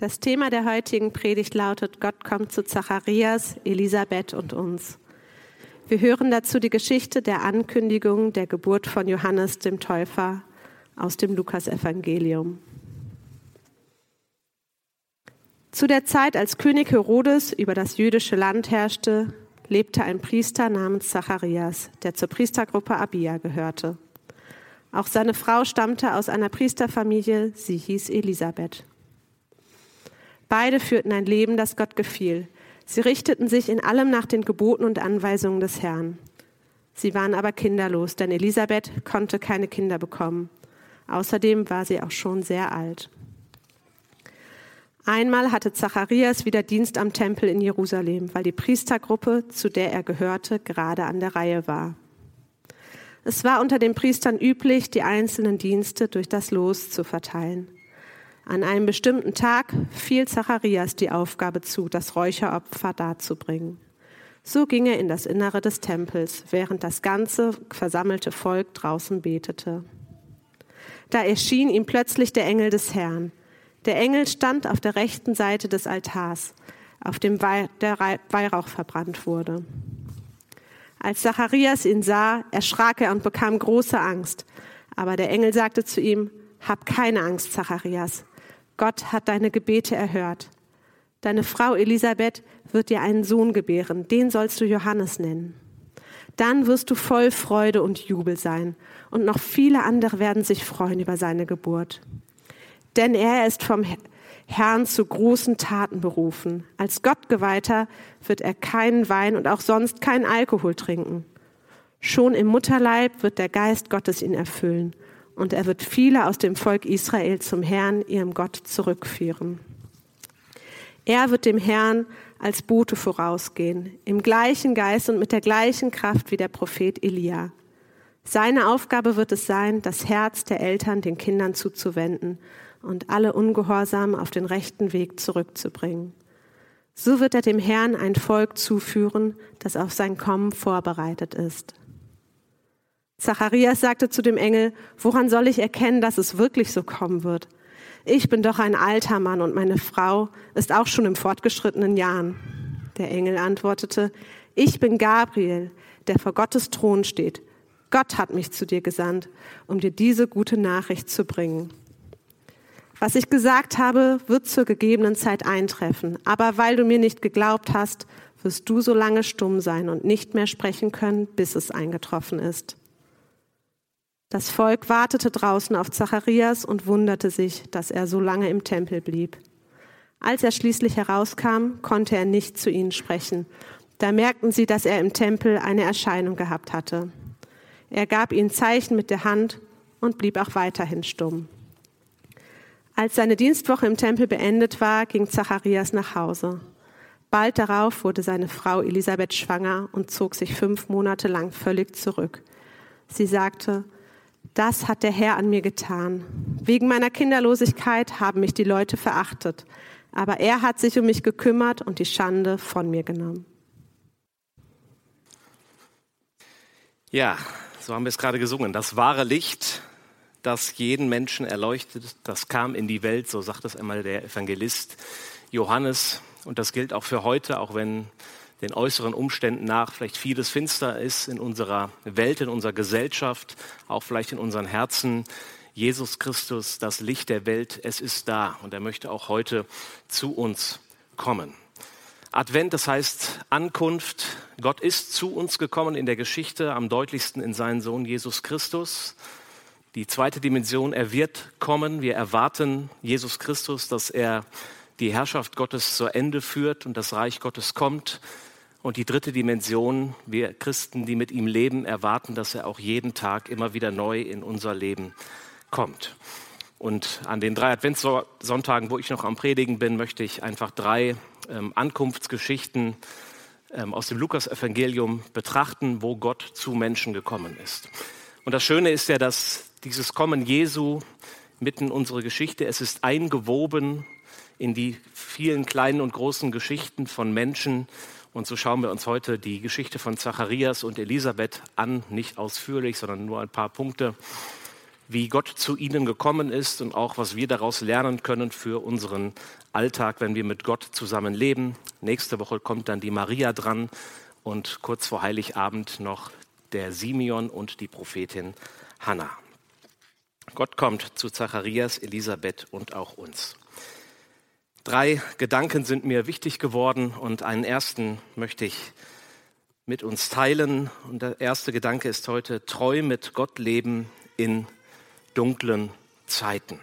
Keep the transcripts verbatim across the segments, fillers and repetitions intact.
Das Thema der heutigen Predigt lautet: Gott kommt zu Zacharias, Elisabeth und uns. Wir hören dazu die Geschichte der Ankündigung der Geburt von Johannes dem Täufer aus dem Lukasevangelium. Zu der Zeit, als König Herodes über das jüdische Land herrschte, lebte ein Priester namens Zacharias, der zur Priestergruppe Abia gehörte. Auch seine Frau stammte aus einer Priesterfamilie, sie hieß Elisabeth. Beide führten ein Leben, das Gott gefiel. Sie richteten sich in allem nach den Geboten und Anweisungen des Herrn. Sie waren aber kinderlos, denn Elisabeth konnte keine Kinder bekommen. Außerdem war sie auch schon sehr alt. Einmal hatte Zacharias wieder Dienst am Tempel in Jerusalem, weil die Priestergruppe, zu der er gehörte, gerade an der Reihe war. Es war unter den Priestern üblich, die einzelnen Dienste durch das Los zu verteilen. An einem bestimmten Tag fiel Zacharias die Aufgabe zu, das Räucheropfer darzubringen. So ging er in das Innere des Tempels, während das ganze versammelte Volk draußen betete. Da erschien ihm plötzlich der Engel des Herrn. Der Engel stand auf der rechten Seite des Altars, auf dem der Weihrauch verbrannt wurde. Als Zacharias ihn sah, erschrak er und bekam große Angst. Aber der Engel sagte zu ihm: Hab keine Angst, Zacharias. Gott hat deine Gebete erhört. Deine Frau Elisabeth wird dir einen Sohn gebären, den sollst du Johannes nennen. Dann wirst du voll Freude und Jubel sein, und noch viele andere werden sich freuen über seine Geburt. Denn er ist vom Herrn zu großen Taten berufen. Als Gottgeweihter wird er keinen Wein und auch sonst keinen Alkohol trinken. Schon im Mutterleib wird der Geist Gottes ihn erfüllen. Und er wird viele aus dem Volk Israel zum Herrn, ihrem Gott, zurückführen. Er wird dem Herrn als Bote vorausgehen, im gleichen Geist und mit der gleichen Kraft wie der Prophet Elia. Seine Aufgabe wird es sein, das Herz der Eltern den Kindern zuzuwenden und alle Ungehorsamen auf den rechten Weg zurückzubringen. So wird er dem Herrn ein Volk zuführen, das auf sein Kommen vorbereitet ist. Zacharias sagte zu dem Engel: Woran soll ich erkennen, dass es wirklich so kommen wird? Ich bin doch ein alter Mann und meine Frau ist auch schon im fortgeschrittenen Jahren. Der Engel antwortete: Ich bin Gabriel, der vor Gottes Thron steht. Gott hat mich zu dir gesandt, um dir diese gute Nachricht zu bringen. Was ich gesagt habe, wird zur gegebenen Zeit eintreffen. Aber weil du mir nicht geglaubt hast, wirst du so lange stumm sein und nicht mehr sprechen können, bis es eingetroffen ist. Das Volk wartete draußen auf Zacharias und wunderte sich, dass er so lange im Tempel blieb. Als er schließlich herauskam, konnte er nicht zu ihnen sprechen. Da merkten sie, dass er im Tempel eine Erscheinung gehabt hatte. Er gab ihnen Zeichen mit der Hand und blieb auch weiterhin stumm. Als seine Dienstwoche im Tempel beendet war, ging Zacharias nach Hause. Bald darauf wurde seine Frau Elisabeth schwanger und zog sich fünf Monate lang völlig zurück. Sie sagte: Das hat der Herr an mir getan. Wegen meiner Kinderlosigkeit haben mich die Leute verachtet. Aber er hat sich um mich gekümmert und die Schande von mir genommen. Ja, so haben wir es gerade gesungen. Das wahre Licht, das jeden Menschen erleuchtet, das kam in die Welt, so sagt es einmal der Evangelist Johannes. Und das gilt auch für heute, auch wenn den äußeren Umständen nach vielleicht vieles finster ist in unserer Welt, in unserer Gesellschaft, auch vielleicht in unseren Herzen. Jesus Christus, das Licht der Welt, es ist da und er möchte auch heute zu uns kommen. Advent, das heißt Ankunft. Gott ist zu uns gekommen in der Geschichte, am deutlichsten in seinen Sohn Jesus Christus. Die zweite Dimension, er wird kommen. Wir erwarten Jesus Christus, dass er die Herrschaft Gottes zu Ende führt und das Reich Gottes kommt. Und die dritte Dimension, wir Christen, die mit ihm leben, erwarten, dass er auch jeden Tag immer wieder neu in unser Leben kommt. Und an den drei Adventssonntagen, wo ich noch am Predigen bin, möchte ich einfach drei ähm, Ankunftsgeschichten ähm, aus dem Lukasevangelium betrachten, wo Gott zu Menschen gekommen ist. Und das Schöne ist ja, dass dieses Kommen Jesu mitten in unsere Geschichte, es ist eingewoben in die vielen kleinen und großen Geschichten von Menschen. Und so schauen wir uns heute die Geschichte von Zacharias und Elisabeth an, nicht ausführlich, sondern nur ein paar Punkte. wie Gott zu ihnen gekommen ist und auch, was wir daraus lernen können für unseren Alltag, wenn wir mit Gott zusammen leben. Nächste Woche kommt dann die Maria dran und kurz vor Heiligabend noch der Simeon und die Prophetin Hannah. Gott kommt zu Zacharias, Elisabeth und auch uns. Drei Gedanken sind mir wichtig geworden und einen ersten möchte ich mit uns teilen. Und der erste Gedanke ist heute: treu mit Gott leben in dunklen Zeiten.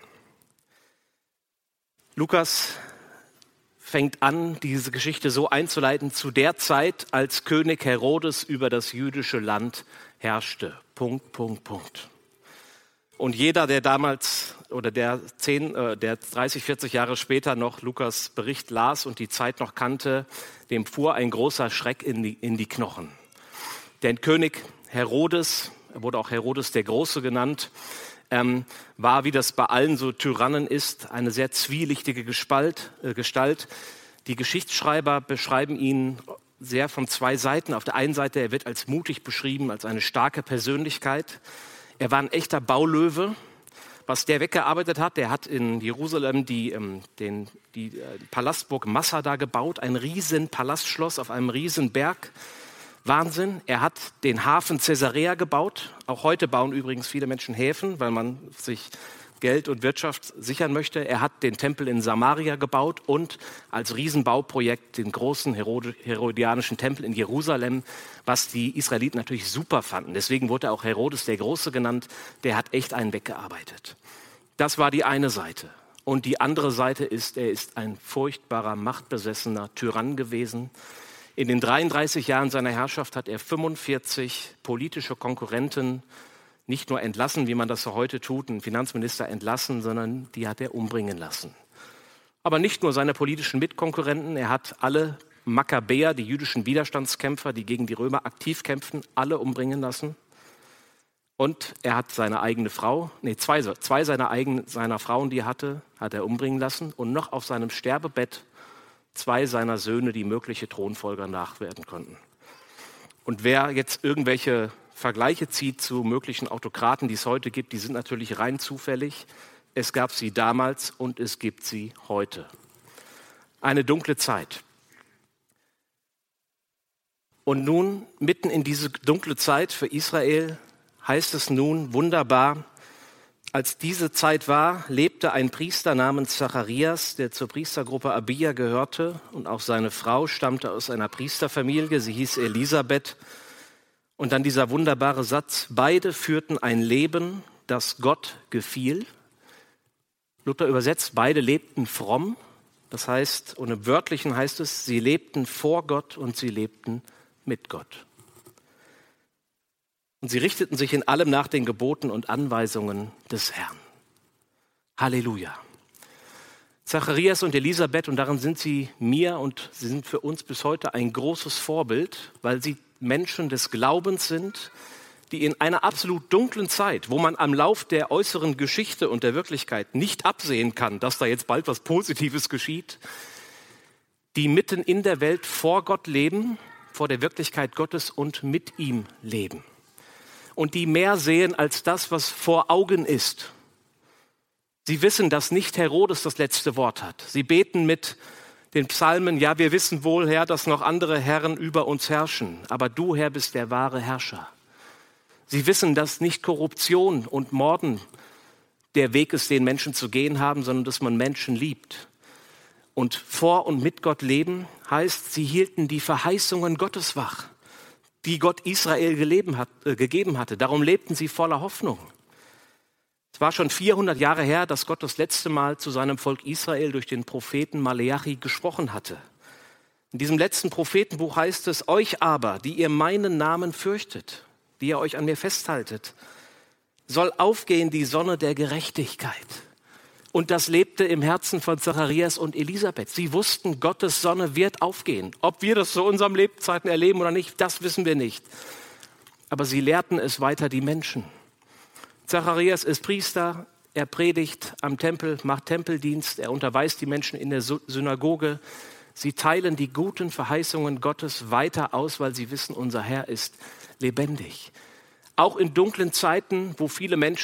Lukas fängt an, diese Geschichte so einzuleiten: zu der Zeit, als König Herodes über das jüdische Land herrschte. Punkt, Punkt, Punkt. Und jeder, der damals oder der, zehn, äh, der dreißig, vierzig Jahre später noch Lukas Bericht las und die Zeit noch kannte, dem fuhr ein großer Schreck in die, in die Knochen. Denn König Herodes, er wurde auch Herodes der Große genannt, ähm, war, wie das bei allen so Tyrannen ist, eine sehr zwielichtige Gestalt, äh, Gestalt. Die Geschichtsschreiber beschreiben ihn sehr von zwei Seiten. Auf der einen Seite, er wird als mutig beschrieben, als eine starke Persönlichkeit. Er war ein echter Baulöwe. Was der weggearbeitet hat, der hat in Jerusalem die, ähm, den, die äh, Palastburg Massada gebaut, ein riesen Palastschloss auf einem riesen Berg. Wahnsinn. Er hat den Hafen Caesarea gebaut. Auch heute bauen übrigens viele Menschen Häfen, weil man sich Geld und Wirtschaft sichern möchte. Er hat den Tempel in Samaria gebaut und als Riesenbauprojekt den großen Herod- herodianischen Tempel in Jerusalem, was die Israeliten natürlich super fanden. Deswegen wurde er auch Herodes der Große genannt. Der hat echt einen weggearbeitet. Das war die eine Seite. Und die andere Seite ist, er ist ein furchtbarer, machtbesessener Tyrann gewesen. In den dreiunddreißig Jahren seiner Herrschaft hat er fünfundvierzig politische Konkurrenten nicht nur entlassen, wie man das so heute tut, einen Finanzminister entlassen, sondern die hat er umbringen lassen. Aber nicht nur seine politischen Mitkonkurrenten, er hat alle Makkabäer, die jüdischen Widerstandskämpfer, die gegen die Römer aktiv kämpften, alle umbringen lassen. Und er hat seine eigene Frau, nee, zwei, zwei seiner, eigenen, seiner Frauen, die er hatte, hat er umbringen lassen. Und noch auf seinem Sterbebett zwei seiner Söhne, die mögliche Thronfolger nachwerden konnten. Und wer jetzt irgendwelche Vergleiche zieht zu möglichen Autokraten, die es heute gibt, die sind natürlich rein zufällig. Es gab sie damals und es gibt sie heute. Eine dunkle Zeit. Und nun, mitten in diese dunkle Zeit für Israel, heißt es nun wunderbar: Als diese Zeit war, lebte ein Priester namens Zacharias, der zur Priestergruppe Abia gehörte, und auch seine Frau stammte aus einer Priesterfamilie, sie hieß Elisabeth. Und dann dieser wunderbare Satz: Beide führten ein Leben, das Gott gefiel. Luther übersetzt, beide lebten fromm. Das heißt, und im Wörtlichen heißt es, sie lebten vor Gott und sie lebten mit Gott. Und sie richteten sich in allem nach den Geboten und Anweisungen des Herrn. Halleluja. Zacharias und Elisabeth, und darin sind sie mir und sie sind für uns bis heute ein großes Vorbild, weil sie Menschen des Glaubens sind, die in einer absolut dunklen Zeit, wo man am Lauf der äußeren Geschichte und der Wirklichkeit nicht absehen kann, dass da jetzt bald was Positives geschieht, die mitten in der Welt vor Gott leben, vor der Wirklichkeit Gottes und mit ihm leben. Und die mehr sehen als das, was vor Augen ist. Sie wissen, dass nicht Herodes das letzte Wort hat. Sie beten mit den Psalmen: Ja, wir wissen wohl, Herr, dass noch andere Herren über uns herrschen, aber du, Herr, bist der wahre Herrscher. Sie wissen, dass nicht Korruption und Morden der Weg ist, den Menschen zu gehen haben, sondern dass man Menschen liebt. Und vor und mit Gott leben heißt, sie hielten die Verheißungen Gottes wach, die Gott Israel geleben hat, äh, gegeben hatte. Darum lebten sie voller Hoffnung. Es war schon vierhundert Jahre her, dass Gott das letzte Mal zu seinem Volk Israel durch den Propheten Maleachi gesprochen hatte. In diesem letzten Prophetenbuch heißt es: Euch aber, die ihr meinen Namen fürchtet, die ihr euch an mir festhaltet, soll aufgehen die Sonne der Gerechtigkeit. Und das lebte im Herzen von Zacharias und Elisabeth. Sie wussten, Gottes Sonne wird aufgehen. Ob wir das zu unseren Lebzeiten erleben oder nicht, das wissen wir nicht. Aber sie lehrten es weiter die Menschen. Zacharias ist Priester, er predigt am Tempel, macht Tempeldienst, er unterweist die Menschen in der Synagoge. Sie teilen die guten Verheißungen Gottes weiter aus, weil sie wissen, unser Herr ist lebendig. Auch in dunklen Zeiten, wo viele Menschen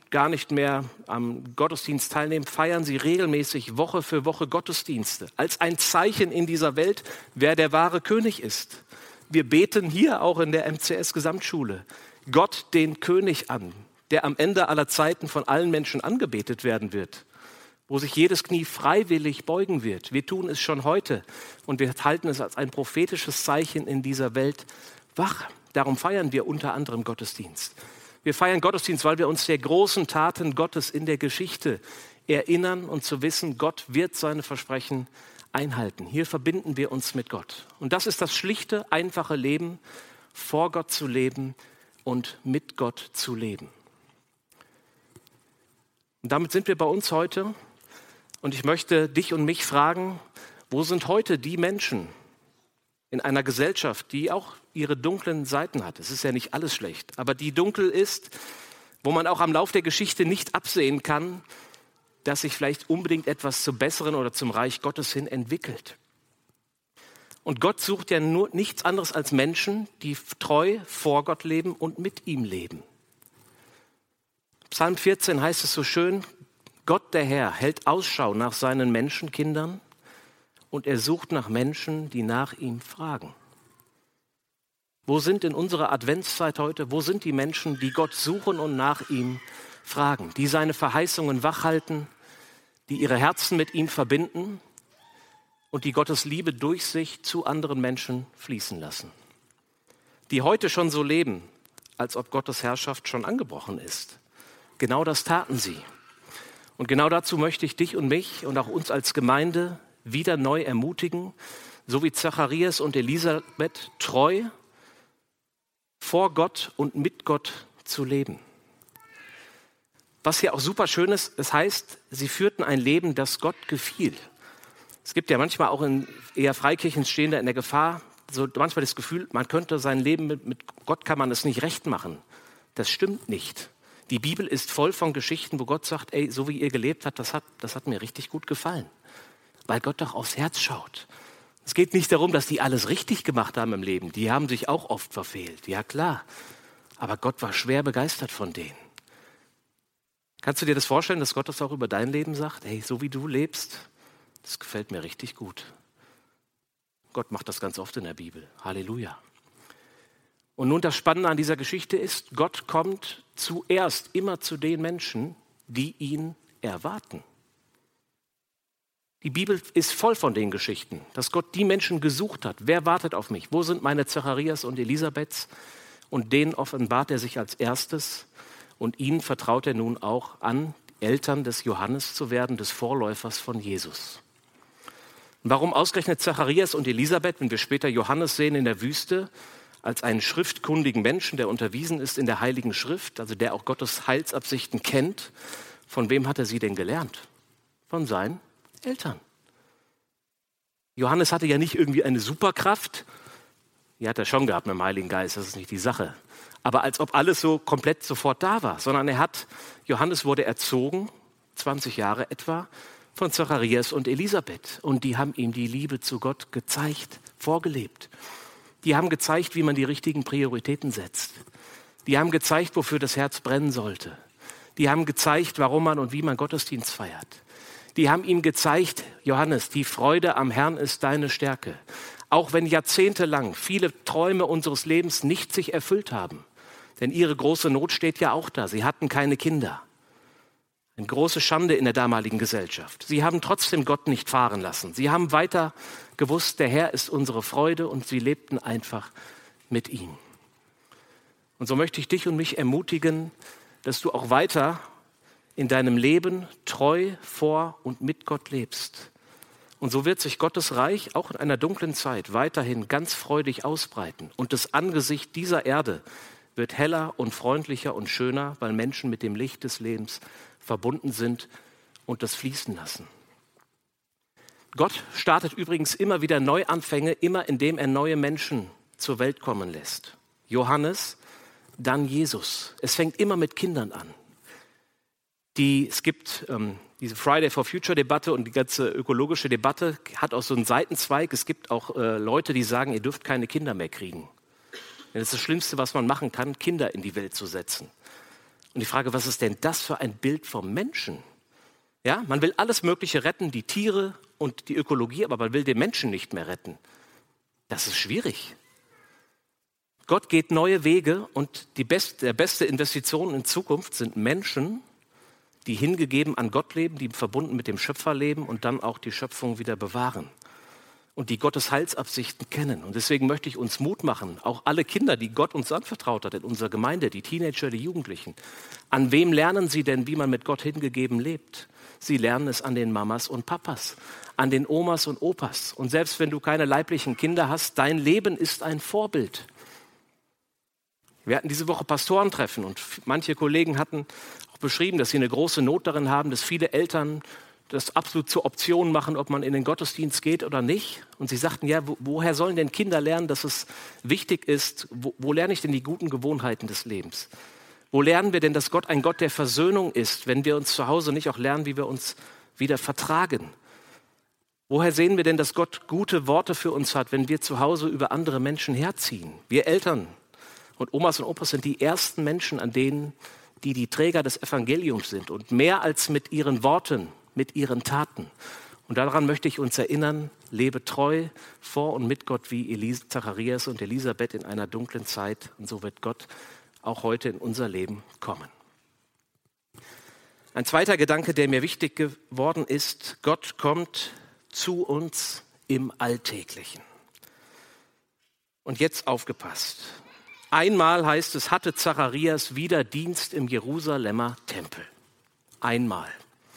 gar nicht mehr am Gottesdienst teilnehmen, feiern sie regelmäßig Woche für Woche Gottesdienste als ein Zeichen in dieser Welt, wer der wahre König ist. Wir beten hier auch in der M C S-Gesamtschule Gott, den König, an, der am Ende aller Zeiten von allen Menschen angebetet werden wird, wo sich jedes Knie freiwillig beugen wird. Wir tun es schon heute und wir halten es als ein prophetisches Zeichen in dieser Welt wach. Darum feiern wir unter anderem Gottesdienst. Wir feiern Gottesdienst, weil wir uns der großen Taten Gottes in der Geschichte erinnern und zu wissen, Gott wird seine Versprechen einhalten. Hier verbinden wir uns mit Gott. Und das ist das schlichte, einfache Leben, vor Gott zu leben und mit Gott zu leben. Und damit sind wir bei uns heute. Und ich möchte dich und mich fragen, wo sind heute die Menschen in einer Gesellschaft, die auch ihre dunklen Seiten hat? Es ist ja nicht alles schlecht, aber die dunkel ist, wo man auch am Lauf der Geschichte nicht absehen kann, dass sich vielleicht unbedingt etwas zum Besseren oder zum Reich Gottes hin entwickelt. Und Gott sucht ja nur nichts anderes als Menschen, die treu vor Gott leben und mit ihm leben. Psalm vierzehn heißt es so schön: Gott, der Herr, hält Ausschau nach seinen Menschenkindern und er sucht nach Menschen, die nach ihm fragen. Wo sind in unserer Adventszeit heute, wo sind die Menschen, die Gott suchen und nach ihm fragen, die seine Verheißungen wachhalten, die ihre Herzen mit ihm verbinden und die Gottes Liebe durch sich zu anderen Menschen fließen lassen? Die heute schon so leben, als ob Gottes Herrschaft schon angebrochen ist. Genau das taten sie. Und genau dazu möchte ich dich und mich und auch uns als Gemeinde wieder neu ermutigen, so wie Zacharias und Elisabeth treu vor Gott und mit Gott zu leben. Was hier auch super schön ist, es heißt, sie führten ein Leben, das Gott gefiel. Es gibt ja manchmal auch in eher Freikirchen Stehende in der Gefahr, so manchmal das Gefühl, man könnte sein Leben mit, mit Gott kann man es nicht recht machen. Das stimmt nicht. Die Bibel ist voll von Geschichten, wo Gott sagt, ey, so wie ihr gelebt habt, das hat, das hat mir richtig gut gefallen. Weil Gott doch aufs Herz schaut. Es geht nicht darum, dass die alles richtig gemacht haben im Leben. Die haben sich auch oft verfehlt, ja klar. Aber Gott war schwer begeistert von denen. Kannst du dir das vorstellen, dass Gott das auch über dein Leben sagt? Hey, so wie du lebst, das gefällt mir richtig gut. Gott macht das ganz oft in der Bibel. Halleluja. Und nun das Spannende an dieser Geschichte ist, Gott kommt zuerst immer zu den Menschen, die ihn erwarten. Die Bibel ist voll von den Geschichten, dass Gott die Menschen gesucht hat. Wer wartet auf mich? Wo sind meine Zacharias und Elisabeths? Und denen offenbart er sich als erstes. Und ihnen vertraut er nun auch an, Eltern des Johannes zu werden, des Vorläufers von Jesus. Und warum ausgerechnet Zacharias und Elisabeth, wenn wir später Johannes sehen in der Wüste, als einen schriftkundigen Menschen, der unterwiesen ist in der Heiligen Schrift, also der auch Gottes Heilsabsichten kennt, von wem hat er sie denn gelernt? Von seinen Eltern. Johannes hatte ja nicht irgendwie eine Superkraft, die hat er schon gehabt mit dem Heiligen Geist, das ist nicht die Sache. Aber als ob alles so komplett sofort da war, sondern er hat, Johannes wurde erzogen, zwanzig Jahre etwa, von Zacharias und Elisabeth. Und die haben ihm die Liebe zu Gott gezeigt, vorgelebt. Die haben gezeigt, wie man die richtigen Prioritäten setzt. Die haben gezeigt, wofür das Herz brennen sollte. Die haben gezeigt, warum man und wie man Gottesdienst feiert. Die haben ihm gezeigt, Johannes, die Freude am Herrn ist deine Stärke. Auch wenn jahrzehntelang viele Träume unseres Lebens nicht sich erfüllt haben. Denn ihre große Not steht ja auch da. Sie hatten keine Kinder. Eine große Schande in der damaligen Gesellschaft. Sie haben trotzdem Gott nicht fahren lassen. Sie haben weiter gewusst, der Herr ist unsere Freude und sie lebten einfach mit ihm. Und so möchte ich dich und mich ermutigen, dass du auch weiter in deinem Leben treu vor und mit Gott lebst. Und so wird sich Gottes Reich auch in einer dunklen Zeit weiterhin ganz freudig ausbreiten. Und das Angesicht dieser Erde wird heller und freundlicher und schöner, weil Menschen mit dem Licht des Lebens verbunden sind und das fließen lassen. Gott startet übrigens immer wieder Neuanfänge, immer indem er neue Menschen zur Welt kommen lässt. Johannes, dann Jesus. Es fängt immer mit Kindern an. Die, es gibt ähm, diese Friday for Future Debatte und die ganze ökologische Debatte hat auch so einen Seitenzweig. Es gibt auch äh, Leute, die sagen, ihr dürft keine Kinder mehr kriegen. Denn das ist das Schlimmste, was man machen kann, Kinder in die Welt zu setzen. Und die Frage, was ist denn das für ein Bild vom Menschen? Ja, man will alles Mögliche retten, die Tiere und die Ökologie, aber man will den Menschen nicht mehr retten. Das ist schwierig. Gott geht neue Wege und die best, der beste Investition in Zukunft sind Menschen, die hingegeben an Gott leben, die verbunden mit dem Schöpfer leben und dann auch die Schöpfung wieder bewahren und die Gottes Heilsabsichten kennen. Und deswegen möchte ich uns Mut machen, auch alle Kinder, die Gott uns anvertraut hat in unserer Gemeinde, die Teenager, die Jugendlichen. An wem lernen sie denn, wie man mit Gott hingegeben lebt? Sie lernen es an den Mamas und Papas, an den Omas und Opas. Und selbst wenn du keine leiblichen Kinder hast, dein Leben ist ein Vorbild. Wir hatten diese Woche Pastorentreffen und manche Kollegen hatten auch beschrieben, dass sie eine große Not darin haben, dass viele Eltern das absolut zur Option machen, ob man in den Gottesdienst geht oder nicht. Und sie sagten, ja, wo, woher sollen denn Kinder lernen, dass es wichtig ist? Wo, wo lerne ich denn die guten Gewohnheiten des Lebens? Wo lernen wir denn, dass Gott ein Gott der Versöhnung ist, wenn wir uns zu Hause nicht auch lernen, wie wir uns wieder vertragen? Woher sehen wir denn, dass Gott gute Worte für uns hat, wenn wir zu Hause über andere Menschen herziehen? Wir Eltern und Omas und Opas sind die ersten Menschen, an denen die die Träger des Evangeliums sind und mehr als mit ihren Worten, mit ihren Taten. Und daran möchte ich uns erinnern, lebe treu vor und mit Gott wie Elis- Zacharias und Elisabeth in einer dunklen Zeit. Und so wird Gott auch heute in unser Leben kommen. Ein zweiter Gedanke, der mir wichtig geworden ist, Gott kommt zu uns im Alltäglichen. Und jetzt aufgepasst. Einmal heißt es, hatte Zacharias wieder Dienst im Jerusalemer Tempel. Einmal.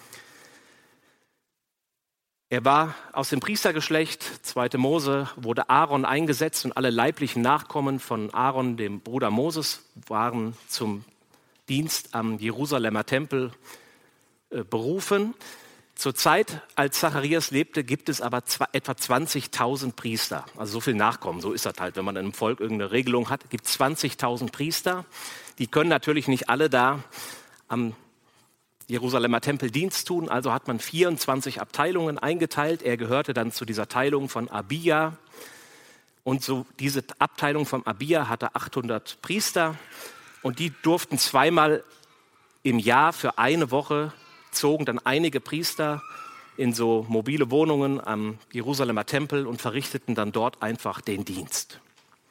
Er war aus dem Priestergeschlecht, zweite Mose, wurde Aaron eingesetzt und alle leiblichen Nachkommen von Aaron, dem Bruder Moses, waren zum Dienst am Jerusalemer Tempel äh, berufen. Zur Zeit, als Zacharias lebte, gibt es aber zwei, etwa zwanzigtausend Priester. Also so viel Nachkommen, so ist das halt. Wenn man in einem Volk irgendeine Regelung hat, gibt es zwanzigtausend Priester. Die können natürlich nicht alle da am Jerusalemer Tempel Dienst tun. Also hat man vierundzwanzig Abteilungen eingeteilt. Er gehörte dann zu dieser Teilung von Abia. Und so diese Abteilung von Abia hatte achthundert Priester. Und die durften zweimal im Jahr für eine Woche zogen dann einige Priester in so mobile Wohnungen am Jerusalemer Tempel und verrichteten dann dort einfach den Dienst.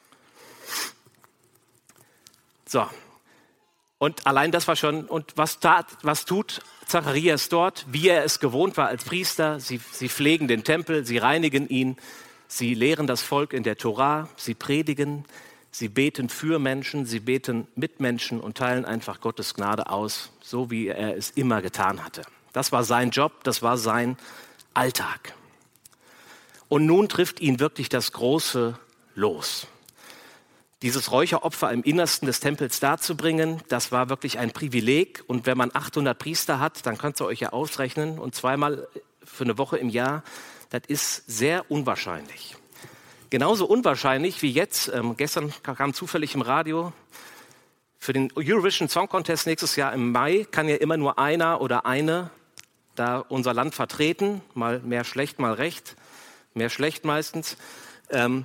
So, und allein das war schon, und was, tat, was tut Zacharias dort, wie er es gewohnt war als Priester? Sie, sie pflegen den Tempel, sie reinigen ihn, sie lehren das Volk in der Tora, sie predigen, sie beten für Menschen, sie beten mit Menschen und teilen einfach Gottes Gnade aus, so wie er es immer getan hatte. Das war sein Job, das war sein Alltag. Und nun trifft ihn wirklich das große Los. Dieses Räucheropfer im Innersten des Tempels darzubringen, das war wirklich ein Privileg. Und wenn man achthundert Priester hat, dann könnt ihr euch ja ausrechnen, und zweimal für eine Woche im Jahr, das ist sehr unwahrscheinlich. Genauso unwahrscheinlich wie jetzt, ähm, gestern kam zufällig im Radio, für den Eurovision Song Contest nächstes Jahr im Mai kann ja immer nur einer oder eine da unser Land vertreten, mal mehr schlecht, mal recht, mehr schlecht meistens. Ähm,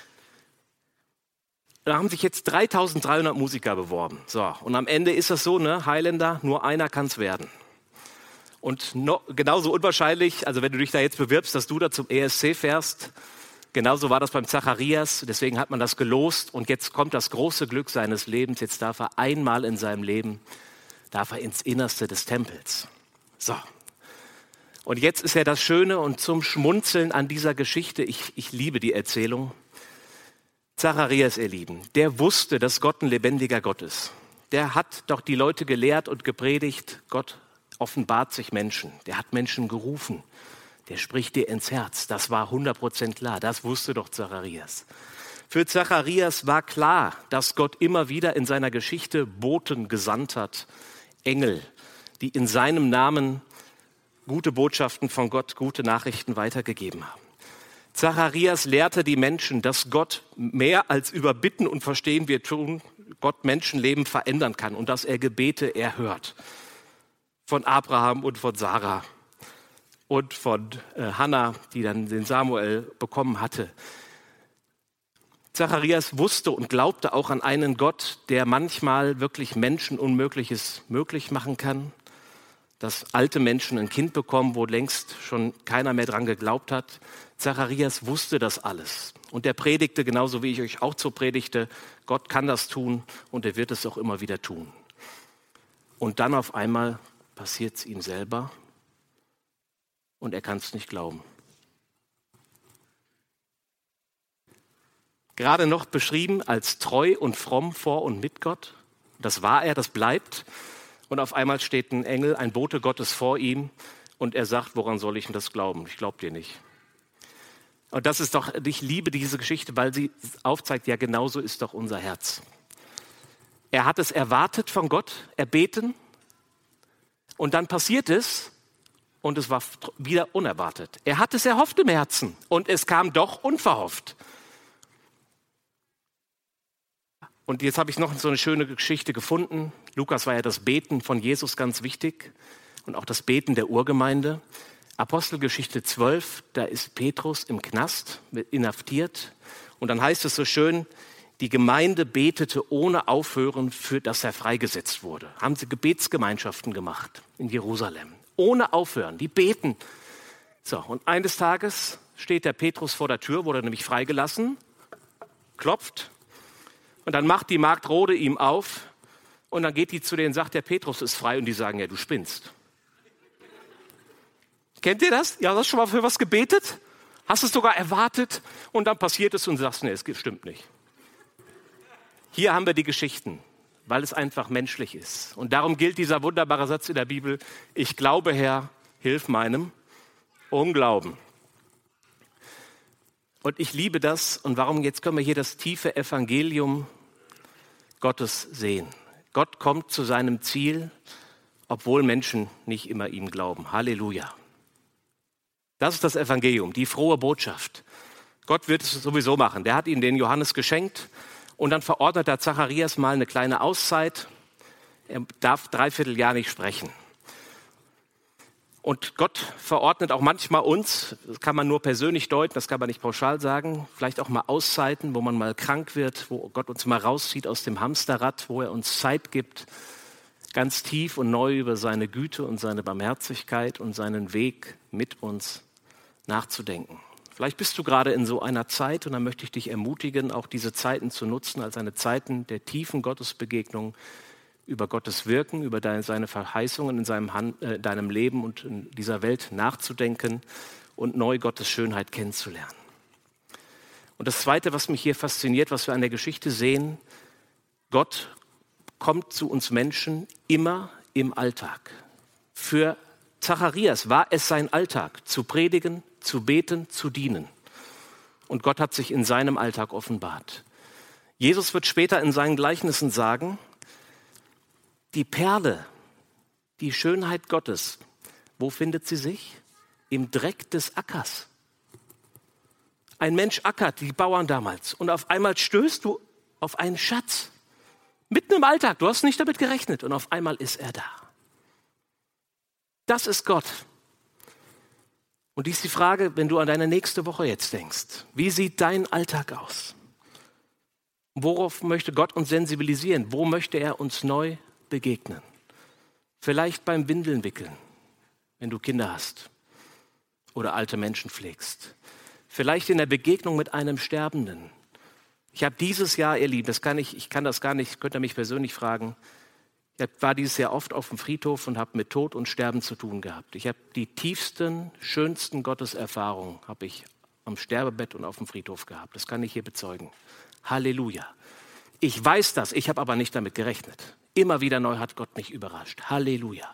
da haben sich jetzt dreitausenddreihundert Musiker beworben. So, und am Ende ist das so, ne, Highlander, nur einer kann es werden. Und no, genauso unwahrscheinlich, also wenn du dich da jetzt bewirbst, dass du da zum E S C fährst, genauso war das beim Zacharias, deswegen hat man das gelost und jetzt kommt das große Glück seines Lebens. Jetzt darf er einmal in seinem Leben, darf er ins Innerste des Tempels. So. Und jetzt ist ja das Schöne und zum Schmunzeln an dieser Geschichte, ich, ich liebe die Erzählung. Zacharias, ihr Lieben, der wusste, dass Gott ein lebendiger Gott ist. Der hat doch die Leute gelehrt und gepredigt, Gott offenbart sich Menschen. Der hat Menschen gerufen. Der spricht dir ins Herz. Das war hundert Prozent klar. Das wusste doch Zacharias. Für Zacharias war klar, dass Gott immer wieder in seiner Geschichte Boten gesandt hat, Engel, die in seinem Namen gute Botschaften von Gott, gute Nachrichten weitergegeben haben. Zacharias lehrte die Menschen, dass Gott mehr als über Bitten und Verstehen wir tun, Gott Menschenleben verändern kann und dass er Gebete erhört. Von Abraham und von Sarah und von äh, Hannah, die dann den Samuel bekommen hatte. Zacharias wusste und glaubte auch an einen Gott, der manchmal wirklich Menschen Unmögliches möglich machen kann. Dass alte Menschen ein Kind bekommen, wo längst schon keiner mehr dran geglaubt hat. Zacharias wusste das alles. Und er predigte, genauso wie ich euch auch so predigte, Gott kann das tun und er wird es auch immer wieder tun. Und dann auf einmal passiert es ihm selber und er kann es nicht glauben. Gerade noch beschrieben als treu und fromm vor und mit Gott. Das war er, das bleibt. Und auf einmal steht ein Engel, ein Bote Gottes vor ihm und er sagt, woran soll ich denn das glauben? Ich glaube dir nicht. Und das ist doch, ich liebe diese Geschichte, weil sie aufzeigt, ja genauso ist doch unser Herz. Er hat es erwartet von Gott, erbeten und dann passiert es und es war wieder unerwartet. Er hat es erhofft im Herzen und es kam doch unverhofft. Und jetzt habe ich noch so eine schöne Geschichte gefunden. Lukas war ja das Beten von Jesus ganz wichtig und auch das Beten der Urgemeinde. Apostelgeschichte zwölf, da ist Petrus im Knast, inhaftiert. Und dann heißt es so schön, die Gemeinde betete ohne Aufhören, für dass er freigesetzt wurde. Haben sie Gebetsgemeinschaften gemacht in Jerusalem. Ohne Aufhören, die beten. So, und eines Tages steht der Petrus vor der Tür, wurde nämlich freigelassen, klopft. Und dann macht die Magd Rode ihm auf und dann geht die zu denen und sagt, der Petrus ist frei und die sagen, ja, du spinnst. Kennt ihr das? Ja, hast du schon mal für was gebetet? Hast es sogar erwartet und dann passiert es und sagst, nee, es stimmt nicht. Hier haben wir die Geschichten, weil es einfach menschlich ist. Und darum gilt dieser wunderbare Satz in der Bibel, ich glaube, Herr, hilf meinem Unglauben. Und ich liebe das. Und warum jetzt können wir hier das tiefe Evangelium Gottes sehen? Gott kommt zu seinem Ziel, obwohl Menschen nicht immer ihm glauben. Halleluja. Das ist das Evangelium, die frohe Botschaft. Gott wird es sowieso machen. Der hat ihnen den Johannes geschenkt und dann verordnet der Zacharias mal eine kleine Auszeit. Er darf dreiviertel Jahr nicht sprechen. Und Gott verordnet auch manchmal uns, das kann man nur persönlich deuten, das kann man nicht pauschal sagen, vielleicht auch mal Auszeiten, wo man mal krank wird, wo Gott uns mal rauszieht aus dem Hamsterrad, wo er uns Zeit gibt, ganz tief und neu über seine Güte und seine Barmherzigkeit und seinen Weg mit uns nachzudenken. Vielleicht bist du gerade in so einer Zeit und dann möchte ich dich ermutigen, auch diese Zeiten zu nutzen als eine Zeiten der tiefen Gottesbegegnung, über Gottes Wirken, über deine, seine Verheißungen in seinem Hand, äh, deinem Leben und in dieser Welt nachzudenken und neu Gottes Schönheit kennenzulernen. Und das Zweite, was mich hier fasziniert, was wir an der Geschichte sehen, Gott kommt zu uns Menschen immer im Alltag. Für Zacharias war es sein Alltag, zu predigen, zu beten, zu dienen. Und Gott hat sich in seinem Alltag offenbart. Jesus wird später in seinen Gleichnissen sagen, die Perle, die Schönheit Gottes, wo findet sie sich? Im Dreck des Ackers. Ein Mensch ackert, die Bauern damals, und auf einmal stößt du auf einen Schatz. Mitten im Alltag, du hast nicht damit gerechnet und auf einmal ist er da. Das ist Gott. Und dies ist die Frage, wenn du an deine nächste Woche jetzt denkst. Wie sieht dein Alltag aus? Worauf möchte Gott uns sensibilisieren? Wo möchte er uns neu begegnen? Vielleicht beim Windeln wickeln, wenn du Kinder hast oder alte Menschen pflegst. Vielleicht in der Begegnung mit einem Sterbenden. Ich habe dieses Jahr, ihr Lieben, das kann ich, ich kann das gar nicht, könnt ihr mich persönlich fragen, ich war dieses Jahr oft auf dem Friedhof und habe mit Tod und Sterben zu tun gehabt. Ich habe die tiefsten, schönsten Gotteserfahrungen habe ich am Sterbebett und auf dem Friedhof gehabt. Das kann ich hier bezeugen. Halleluja. Ich weiß das, ich habe aber nicht damit gerechnet. Immer wieder neu hat Gott mich überrascht. Halleluja.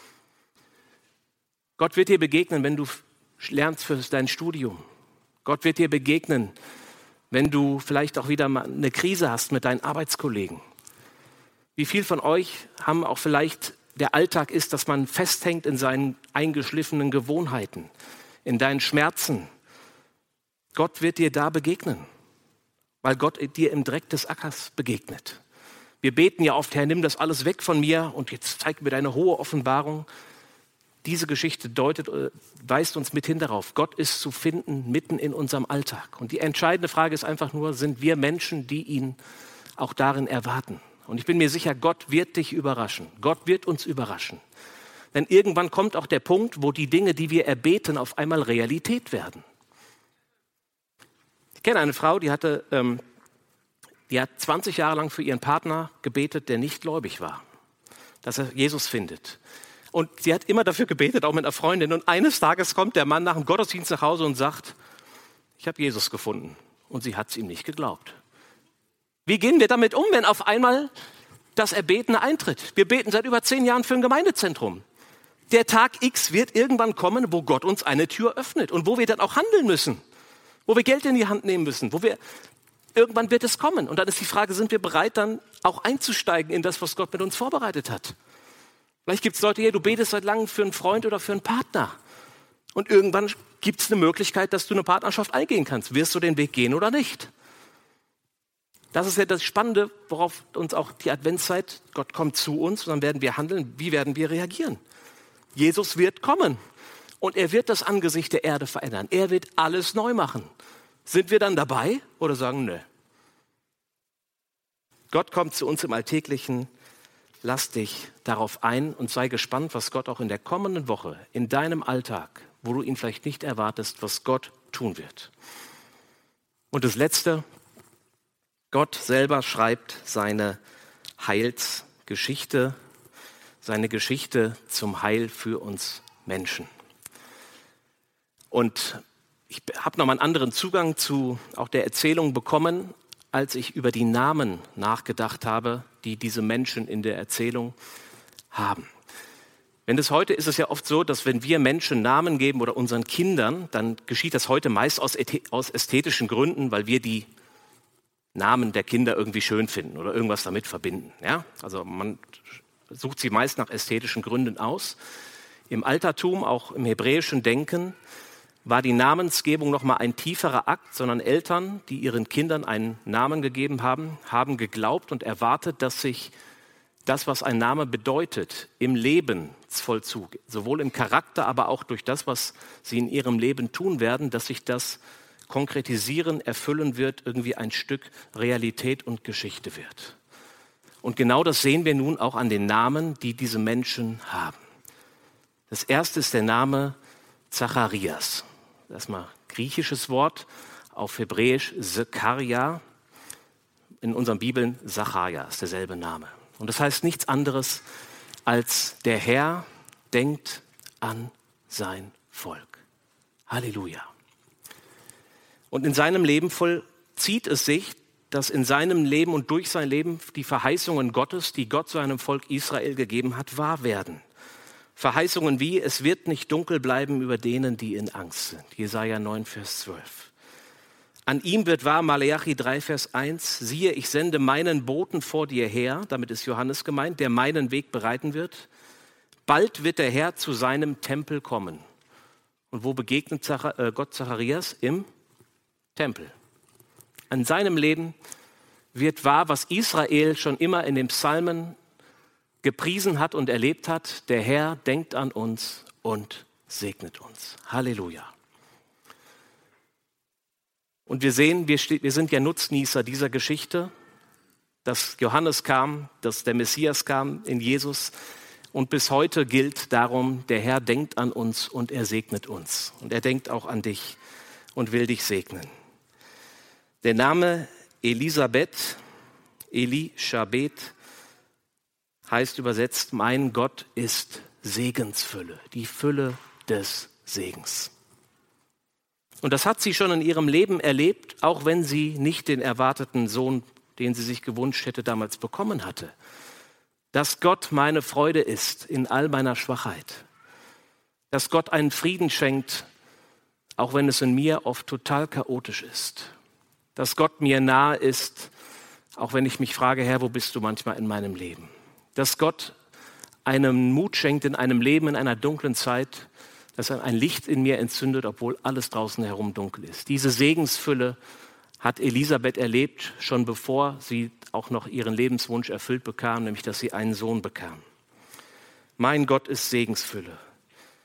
Gott wird dir begegnen, wenn du lernst für dein Studium. Gott wird dir begegnen, wenn du vielleicht auch wieder mal eine Krise hast mit deinen Arbeitskollegen. Wie viele von euch haben auch vielleicht, der Alltag ist, dass man festhängt in seinen eingeschliffenen Gewohnheiten, in deinen Schmerzen. Gott wird dir da begegnen, weil Gott dir im Dreck des Ackers begegnet. Wir beten ja oft, Herr, nimm das alles weg von mir und jetzt zeig mir deine hohe Offenbarung. diese Geschichte deutet, weist uns mithin darauf, Gott ist zu finden mitten in unserem Alltag. Und die entscheidende Frage ist einfach nur, sind wir Menschen, die ihn auch darin erwarten? Und ich bin mir sicher, Gott wird dich überraschen. Gott wird uns überraschen. Denn irgendwann kommt auch der Punkt, wo die Dinge, die wir erbeten, auf einmal Realität werden. Ich kenne eine Frau, die hatte, ähm, die hat zwanzig Jahre lang für ihren Partner gebetet, der nicht gläubig war, dass er Jesus findet. Und sie hat immer dafür gebetet, auch mit einer Freundin. Und eines Tages kommt der Mann nach dem Gottesdienst nach Hause und sagt, ich habe Jesus gefunden. Und sie hat es ihm nicht geglaubt. Wie gehen wir damit um, wenn auf einmal das Erbetene eintritt? Wir beten seit über zehn Jahren für ein Gemeindezentrum. Der Tag X wird irgendwann kommen, wo Gott uns eine Tür öffnet und wo wir dann auch handeln müssen, wo wir Geld in die Hand nehmen müssen, wo wir irgendwann wird es kommen. Und dann ist die Frage, sind wir bereit, dann auch einzusteigen in das, was Gott mit uns vorbereitet hat? Vielleicht gibt es Leute hier, du betest seit langem für einen Freund oder für einen Partner. Und irgendwann gibt es eine Möglichkeit, dass du eine Partnerschaft eingehen kannst. Wirst du den Weg gehen oder nicht? Das ist ja das Spannende, worauf uns auch die Adventszeit, Gott kommt zu uns und dann werden wir handeln. Wie werden wir reagieren? Jesus wird kommen und er wird das Angesicht der Erde verändern. Er wird alles neu machen. Sind wir dann dabei oder sagen, nö? Gott kommt zu uns im Alltäglichen. Lass dich darauf ein und sei gespannt, was Gott auch in der kommenden Woche, in deinem Alltag, wo du ihn vielleicht nicht erwartest, was Gott tun wird. Und das Letzte, Gott selber schreibt seine Heilsgeschichte, seine Geschichte zum Heil für uns Menschen. Und ich habe noch mal einen anderen Zugang zu auch der Erzählung bekommen, als ich über die Namen nachgedacht habe, die diese Menschen in der Erzählung haben. Wenn das heute ist es ja oft so, dass wenn wir Menschen Namen geben oder unseren Kindern, dann geschieht das heute meist aus, aus ästhetischen Gründen, weil wir die Namen der Kinder irgendwie schön finden oder irgendwas damit verbinden. Ja? Also man sucht sie meist nach ästhetischen Gründen aus. Im Altertum, auch im hebräischen Denken, war die Namensgebung noch mal ein tieferer Akt, sondern Eltern, die ihren Kindern einen Namen gegeben haben, haben geglaubt und erwartet, dass sich das, was ein Name bedeutet, im Lebensvollzug, sowohl im Charakter, aber auch durch das, was sie in ihrem Leben tun werden, dass sich das konkretisieren, erfüllen wird, irgendwie ein Stück Realität und Geschichte wird. Und genau das sehen wir nun auch an den Namen, die diese Menschen haben. Das erste ist der Name Zacharias. Das ist mal griechisches Wort, auf Hebräisch Zekaria, in unseren Bibeln Zacharia ist derselbe Name. Und das heißt nichts anderes als der Herr denkt an sein Volk. Halleluja. Und in seinem Leben vollzieht es sich, dass in seinem Leben und durch sein Leben die Verheißungen Gottes, die Gott seinem Volk Israel gegeben hat, wahr werden. Verheißungen wie, es wird nicht dunkel bleiben über denen, die in Angst sind. Jesaja neun, Vers zwölf. An ihm wird wahr, Maleachi drei, Vers eins, siehe, ich sende meinen Boten vor dir her, damit ist Johannes gemeint, der meinen Weg bereiten wird. Bald wird der Herr zu seinem Tempel kommen. Und wo begegnet Gott Zacharias? Im Tempel. An seinem Leben wird wahr, was Israel schon immer in den Psalmen gepriesen hat und erlebt hat. Der Herr denkt an uns und segnet uns. Halleluja. Und wir sehen, wir, wir sind ja Nutznießer dieser Geschichte, dass Johannes kam, dass der Messias kam in Jesus. Und bis heute gilt darum, der Herr denkt an uns und er segnet uns. Und er denkt auch an dich und will dich segnen. Der Name Elisabeth, Elisabeth, heißt übersetzt, mein Gott ist Segensfülle, die Fülle des Segens. Und das hat sie schon in ihrem Leben erlebt, auch wenn sie nicht den erwarteten Sohn, den sie sich gewünscht hätte, damals bekommen hatte. Dass Gott meine Freude ist in all meiner Schwachheit. Dass Gott einen Frieden schenkt, auch wenn es in mir oft total chaotisch ist. Dass Gott mir nahe ist, auch wenn ich mich frage, Herr, wo bist du manchmal in meinem Leben? Dass Gott einem Mut schenkt in einem Leben, in einer dunklen Zeit, dass er ein Licht in mir entzündet, obwohl alles draußen herum dunkel ist. Diese Segensfülle hat Elisabeth erlebt, schon bevor sie auch noch ihren Lebenswunsch erfüllt bekam, nämlich dass sie einen Sohn bekam. Mein Gott ist Segensfülle.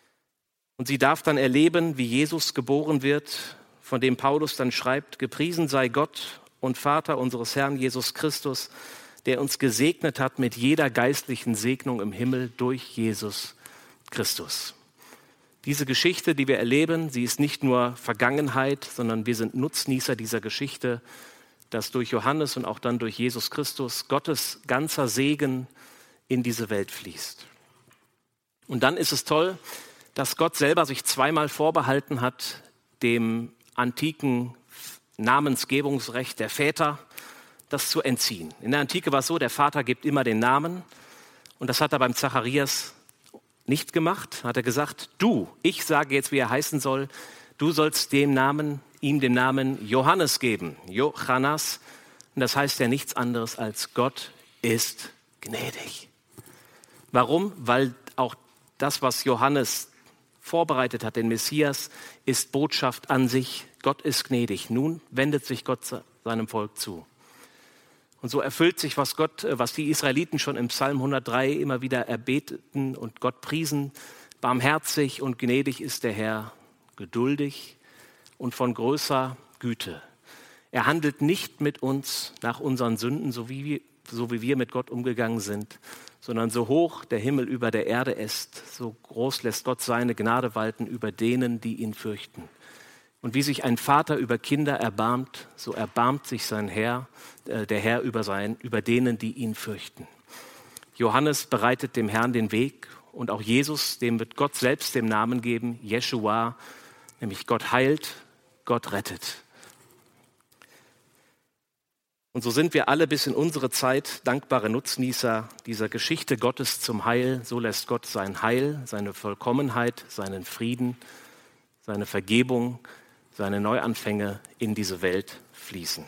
Und sie darf dann erleben, wie Jesus geboren wird, von dem Paulus dann schreibt, gepriesen sei Gott und Vater unseres Herrn Jesus Christus, der uns gesegnet hat mit jeder geistlichen Segnung im Himmel durch Jesus Christus. Diese Geschichte, die wir erleben, sie ist nicht nur Vergangenheit, sondern wir sind Nutznießer dieser Geschichte, dass durch Johannes und auch dann durch Jesus Christus Gottes ganzer Segen in diese Welt fließt. Und dann ist es toll, dass Gott selber sich zweimal vorbehalten hat, dem antiken Namensgebungsrecht der Väter, das zu entziehen. In der Antike war es so, der Vater gibt immer den Namen und das hat er beim Zacharias nicht gemacht. Hat er gesagt, du, ich sage jetzt, wie er heißen soll, du sollst dem Namen, ihm den Namen Johannes geben, Johannes. Und das heißt ja nichts anderes als Gott ist gnädig. Warum? Weil auch das, was Johannes vorbereitet hat, den Messias, ist Botschaft an sich. Gott ist gnädig. Nun wendet sich Gott seinem Volk zu. Und so erfüllt sich, was Gott, was die Israeliten schon im Psalm hundertdrei immer wieder erbeteten und Gott priesen. Barmherzig und gnädig ist der Herr, geduldig und von großer Güte. Er handelt nicht mit uns nach unseren Sünden, so wie wir, so wie wir mit Gott umgegangen sind, sondern so hoch der Himmel über der Erde ist, so groß lässt Gott seine Gnade walten über denen, die ihn fürchten. Und wie sich ein Vater über Kinder erbarmt, so erbarmt sich sein Herr, äh, der Herr über, sein, über denen, die ihn fürchten. Johannes bereitet dem Herrn den Weg und auch Jesus, dem wird Gott selbst den Namen geben, Jeschua, nämlich Gott heilt, Gott rettet. Und so sind wir alle bis in unsere Zeit dankbare Nutznießer dieser Geschichte Gottes zum Heil. So lässt Gott sein Heil, seine Vollkommenheit, seinen Frieden, seine Vergebung, seine Neuanfänge in diese Welt fließen.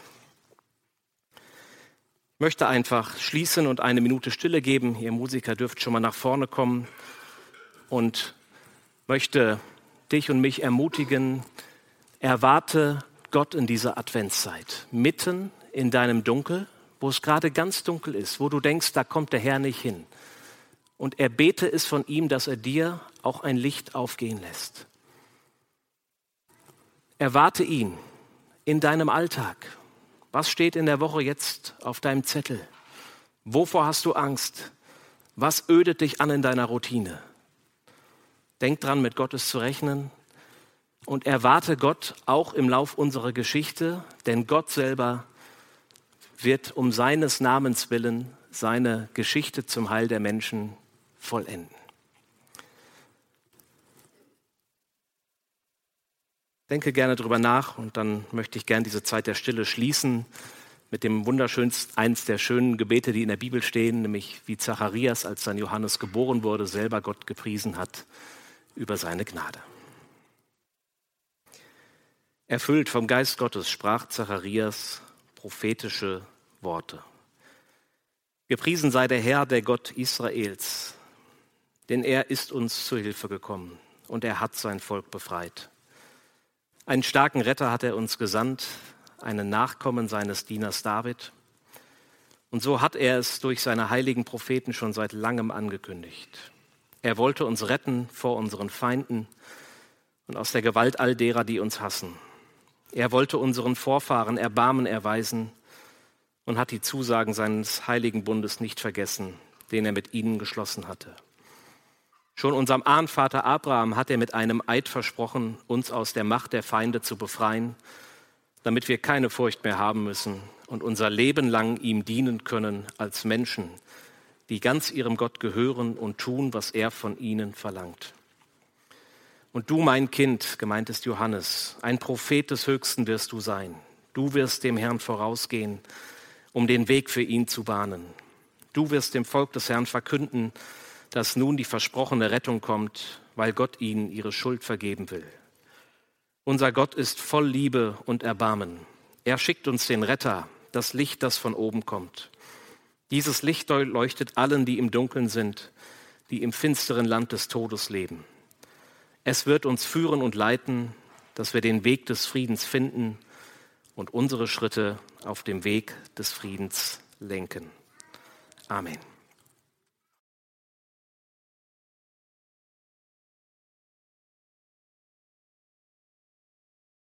Ich möchte einfach schließen und eine Minute Stille geben. Ihr Musiker dürft schon mal nach vorne kommen und möchte dich und mich ermutigen, erwarte Gott in dieser Adventszeit, mitten in deinem Dunkel, wo es gerade ganz dunkel ist, wo du denkst, da kommt der Herr nicht hin. Und erbete es von ihm, dass er dir auch ein Licht aufgehen lässt. Erwarte ihn in deinem Alltag. Was steht in der Woche jetzt auf deinem Zettel? Wovor hast du Angst? Was ödet dich an in deiner Routine? Denk dran, mit Gottes zu rechnen und erwarte Gott auch im Lauf unserer Geschichte, denn Gott selber wird um seines Namens willen seine Geschichte zum Heil der Menschen vollenden. Denke gerne drüber nach und dann möchte ich gerne diese Zeit der Stille schließen mit dem wunderschönsten, eins der schönen Gebete, die in der Bibel stehen, nämlich wie Zacharias, als sein Johannes geboren wurde, selber Gott gepriesen hat über seine Gnade. Erfüllt vom Geist Gottes sprach Zacharias prophetische Worte. Gepriesen sei der Herr, der Gott Israels, denn er ist uns zur Hilfe gekommen und er hat sein Volk befreit. Einen starken Retter hat er uns gesandt, einen Nachkommen seines Dieners David. Und so hat er es durch seine heiligen Propheten schon seit langem angekündigt. Er wollte uns retten vor unseren Feinden und aus der Gewalt all derer, die uns hassen. Er wollte unseren Vorfahren Erbarmen erweisen und hat die Zusagen seines heiligen Bundes nicht vergessen, den er mit ihnen geschlossen hatte. Schon unserem Ahnvater Abraham hat er mit einem Eid versprochen, uns aus der Macht der Feinde zu befreien, damit wir keine Furcht mehr haben müssen und unser Leben lang ihm dienen können als Menschen, die ganz ihrem Gott gehören und tun, was er von ihnen verlangt. Und du, mein Kind, gemeint ist Johannes, ein Prophet des Höchsten wirst du sein. Du wirst dem Herrn vorausgehen, um den Weg für ihn zu bahnen. Du wirst dem Volk des Herrn verkünden, dass nun die versprochene Rettung kommt, weil Gott ihnen ihre Schuld vergeben will. Unser Gott ist voll Liebe und Erbarmen. Er schickt uns den Retter, das Licht, das von oben kommt. Dieses Licht leuchtet allen, die im Dunkeln sind, die im finsteren Land des Todes leben. Es wird uns führen und leiten, dass wir den Weg des Friedens finden und unsere Schritte auf dem Weg des Friedens lenken. Amen.